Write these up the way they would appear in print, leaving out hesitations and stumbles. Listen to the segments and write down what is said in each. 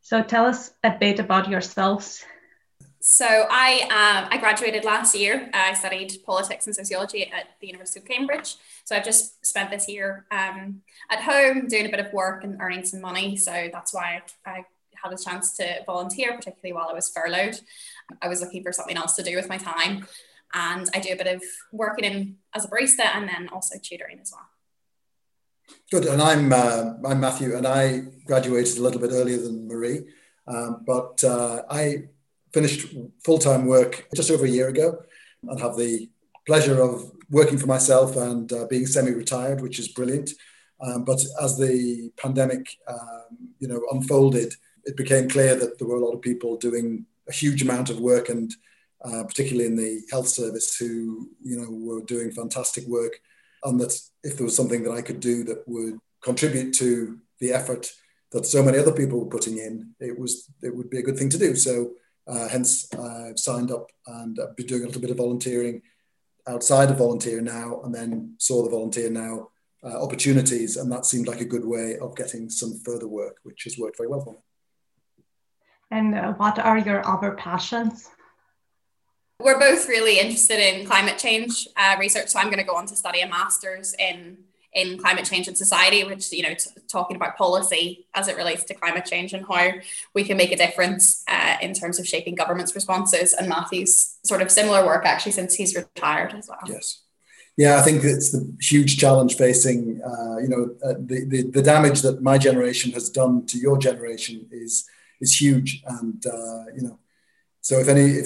So tell us a bit about yourselves. So I graduated last year. I studied politics and sociology at the University of Cambridge. So I've just spent this year at home doing a bit of work and earning some money. So that's why I had a chance to volunteer, particularly while I was furloughed. I was looking for something else to do with my time, and I do a bit of working in as a barista and then also tutoring as well. Good, and I'm Matthew, and I graduated a little bit earlier than Marie, but I finished full-time work just over a year ago, and have the pleasure of working for myself and being semi-retired, which is brilliant. But as the pandemic, unfolded, it became clear that there were a lot of people doing a huge amount of work, and particularly in the health service, who were doing fantastic work, and that if there was something that I could do that would contribute to the effort that so many other people were putting in, it would be a good thing to do. So hence I've signed up, and I've been doing a little bit of volunteering outside of Volunteer Now, and then saw the Volunteer Now opportunities, and that seemed like a good way of getting some further work, which has worked very well for me. And what are your other passions? We're both really interested in climate change research, so I'm going to go on to study a master's in climate change and society, which, talking about policy as it relates to climate change and how we can make a difference in terms of shaping government's responses. And Matthew's sort of similar work, actually, since he's retired as well. Yes. Yeah, I think it's the huge challenge facing, the damage that my generation has done to your generation is huge. And, so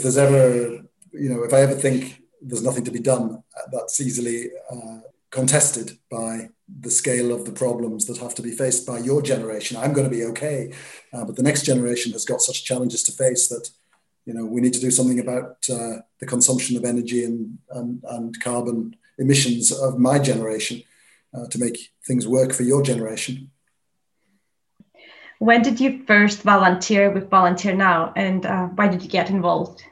if I ever think there's nothing to be done, that's easily contested by the scale of the problems that have to be faced by your generation. I'm going to be okay, but the next generation has got such challenges to face that, we need to do something about the consumption of energy and carbon emissions of my generation to make things work for your generation. When did you first volunteer with Volunteer Now, and why did you get involved?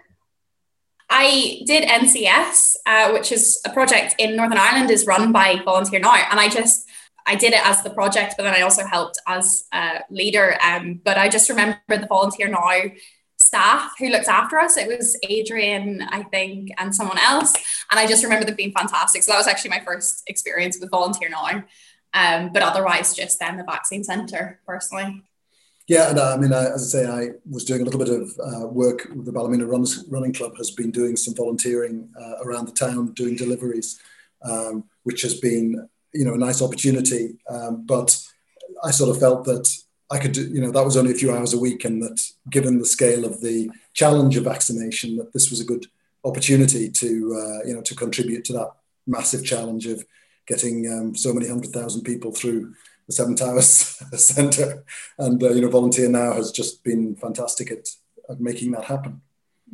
I did NCS, which is a project in Northern Ireland, is run by Volunteer Now. And I did it as the project, but then I also helped as a leader. But I just remember the Volunteer Now staff who looked after us. It was Adrian, I think, and someone else. And I just remember them being fantastic. So that was actually my first experience with Volunteer Now. But otherwise, just then the vaccine centre, personally. Yeah, and as I say, I was doing a little bit of work with the Ballymena Running Club, has been doing some volunteering around the town, doing deliveries, which has been, a nice opportunity. But I sort of felt that I could do, that was only a few hours a week, and that given the scale of the challenge of vaccination, that this was a good opportunity to, to contribute to that massive challenge of getting so many 100,000 people through the Seven Towers Centre. And, Volunteer Now has just been fantastic at making that happen.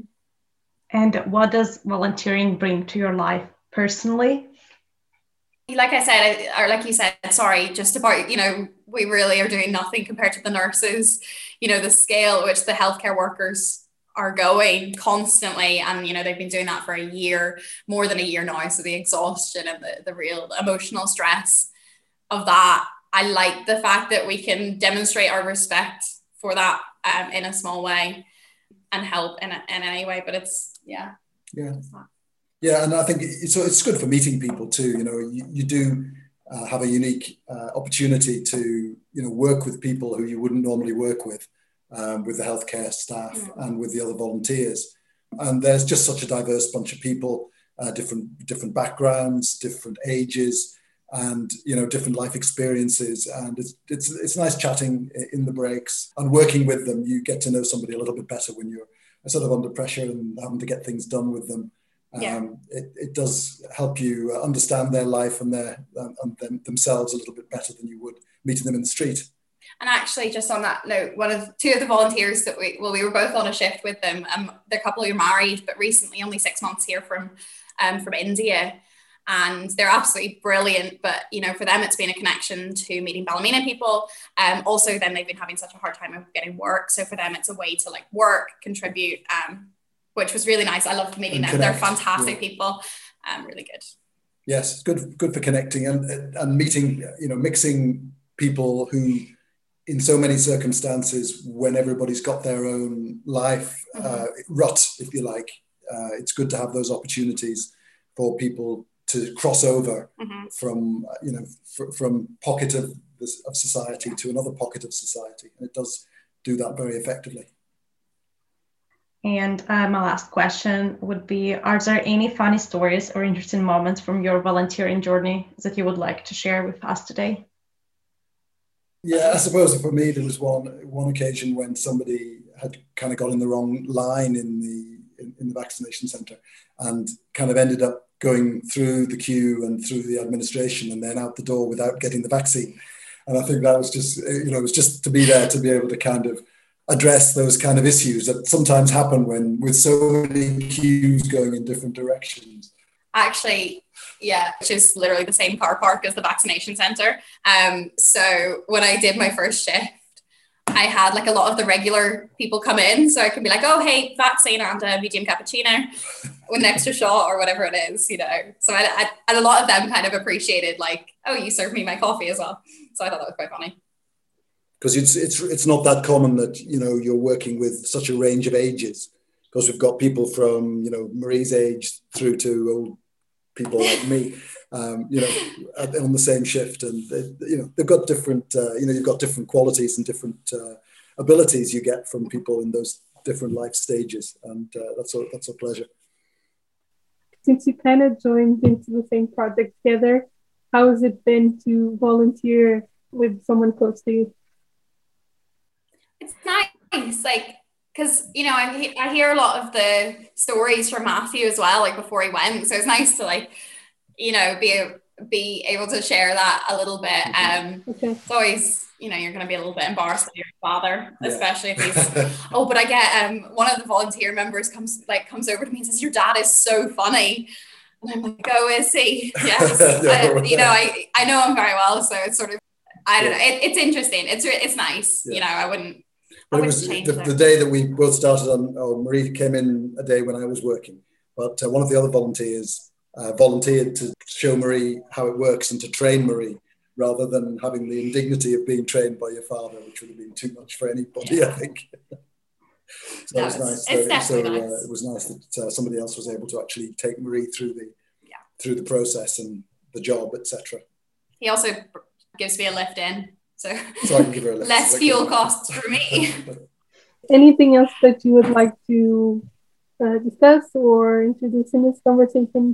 And what does volunteering bring to your life personally? Like I said, or like you said, sorry, just about, we really are doing nothing compared to the nurses, the scale at which the healthcare workers are going constantly. And, they've been doing that for a year, more than a year now. So the exhaustion and the real emotional stress of that. I like the fact that we can demonstrate our respect for that in a small way and help in any way. But yeah. Yeah, and I think it's good for meeting people too. You do have a unique opportunity to work with people who you wouldn't normally work with the healthcare staff and with the other volunteers. And there's just such a diverse bunch of people, different backgrounds, different ages, and different life experiences, and it's nice chatting in the breaks and working with them. You get to know somebody a little bit better when you're sort of under pressure and having to get things done with them. It does help you understand their life and themselves a little bit better than you would meeting them in the street. And actually, just on that note, two of the volunteers that we were both on a shift with them. The couple who are married, but recently only 6 months here from India. And they're absolutely brilliant. But, for them, it's been a connection to meeting Ballymena people. Also, then they've been having such a hard time of getting work. So for them, it's a way to work, contribute, which was really nice. I loved meeting them. They're fantastic people. Really good. Yes, good for connecting and meeting, mixing people who in so many circumstances, when everybody's got their own life rut, if you like, it's good to have those opportunities for people to cross over from, from pocket of society to another pocket of society. And it does do that very effectively. And my last question would be, are there any funny stories or interesting moments from your volunteering journey that you would like to share with us today? Yeah, I suppose for me, there was one occasion when somebody had kind of got in the wrong line in the vaccination centre and kind of ended up going through the queue and through the administration and then out the door without getting the vaccine. And I think that was just, it was just to be there to be able to kind of address those kind of issues that sometimes happen when with so many queues going in different directions. Actually, yeah, which is literally the same car park as the vaccination centre. So when I did my first shift, I had like a lot of the regular people come in, so I could be like, oh, hey, vaccine and a medium cappuccino with an extra shot or whatever it is, So I and a lot of them kind of appreciated like, oh, you served me my coffee as well. So I thought that was quite funny. Because it's not that common that, you're working with such a range of ages, because we've got people from, Marie's age through to old people like me, on the same shift, and they've got different, you've got different qualities and different abilities you get from people in those different life stages, and that's a pleasure. Since you kind of joined into the same project together, how has it been to volunteer with someone close to you? It's nice, because I hear a lot of the stories from Matthew as well, before he went. So it's nice to be able to share that a little bit. Okay. It's always, you're going to be a little bit embarrassed with your father, especially if he's. Oh, but I get one of the volunteer members comes over to me and says, "Your dad is so funny." And I'm like, "Oh, is he?" Yes. I know him very well, so it's sort of, I don't know. It's interesting. It's nice. Yeah. I wouldn't. But it was the day that we both started on, Marie came in a day when I was working, but one of the other volunteers volunteered to show Marie how it works and to train Marie, rather than having the indignity of being trained by your father, which would have been too much for anybody, I think. So it was nice. It's definitely nice. It was nice that somebody else was able to actually take Marie through the process and the job, etc. He also gives me a lift in. So I can give her a lift. Less fuel costs for me. Anything else that you would like to discuss or introduce in this conversation?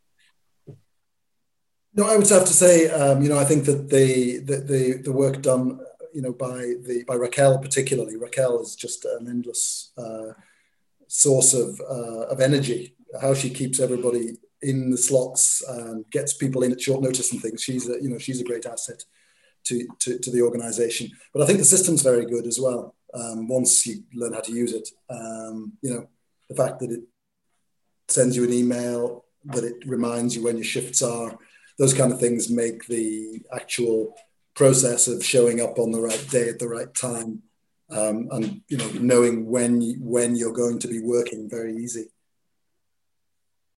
No, I would have to say, I think that the work done, by Raquel particularly. Raquel is just an endless source of energy. How she keeps everybody in the slots and gets people in at short notice and things. She's a great asset to the organization. But I think the system's very good as well. Once you learn how to use it, the fact that it sends you an email, that it reminds you when your shifts are, those kind of things make the actual process of showing up on the right day at the right time, and knowing when you're going to be working very easy.